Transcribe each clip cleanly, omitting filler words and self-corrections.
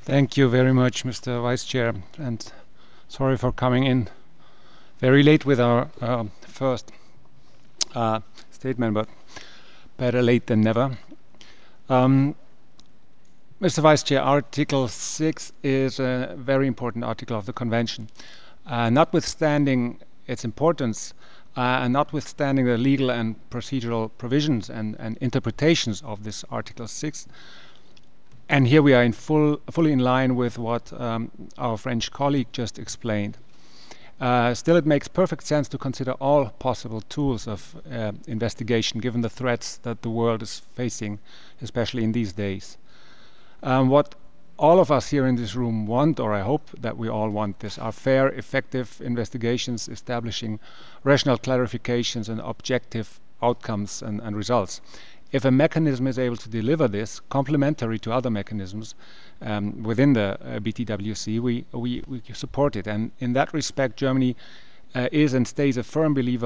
Thank you very much, Mr. Vice Chair, and sorry for coming in very late with our first uh, statement, but better late than never. Um, Mr. Vice Chair, Article 6 is a very important article of the Convention. Notwithstanding its importance, and notwithstanding the legal and procedural provisions and interpretations of this Article 6, and here we are fully in line with what our French colleague just explained. Still, it makes perfect sense to consider all possible tools of investigation given the threats that the world is facing, especially in these days. What all of us here in this room want, or I hope that we all want this, are fair, effective investigations establishing rational clarifications and objective outcomes and results. If a mechanism is able to deliver this, complementary to other mechanisms within the BTWC, we support it. And in that respect, Germany is and stays a firm believer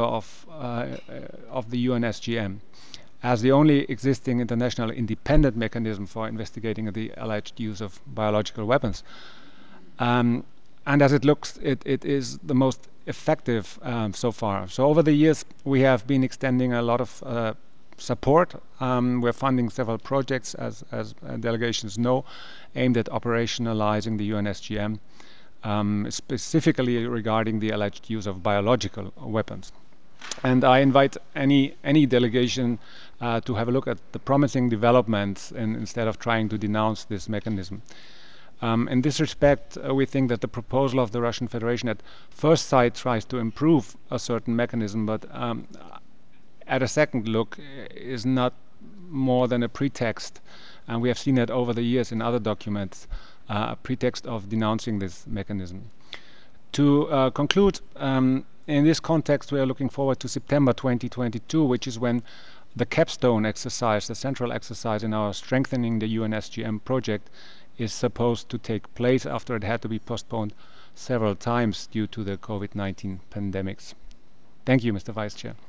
of the UNSGM as the only existing international independent mechanism for investigating the alleged use of biological weapons. Um, and as it looks, it is the most effective so far. So over the years, we have been extending a lot of support. We're funding several projects, as delegations know, aimed at operationalizing the UNSGM, specifically regarding the alleged use of biological weapons. And I invite any delegation to have a look at the promising developments instead of trying to denounce this mechanism. In this respect, we think that the proposal of the Russian Federation at first sight tries to improve a certain mechanism, but at a second look is not more than a pretext. And we have seen that over the years in other documents, a pretext of denouncing this mechanism. To conclude, in this context, we are looking forward to September 2022, which is when the capstone exercise, the central exercise in our strengthening the UNSGM project, is supposed to take place after it had to be postponed several times due to the COVID-19 pandemics. Thank you, Mr. Vice Chair.